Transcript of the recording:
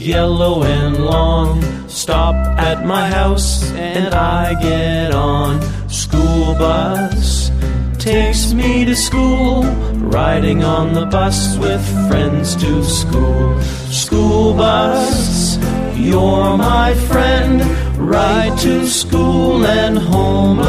yellow and long. Stop at my house and I get on. School bus takes me to school, riding on the bus with friends to school. School bus, you're my friend, ride to school and home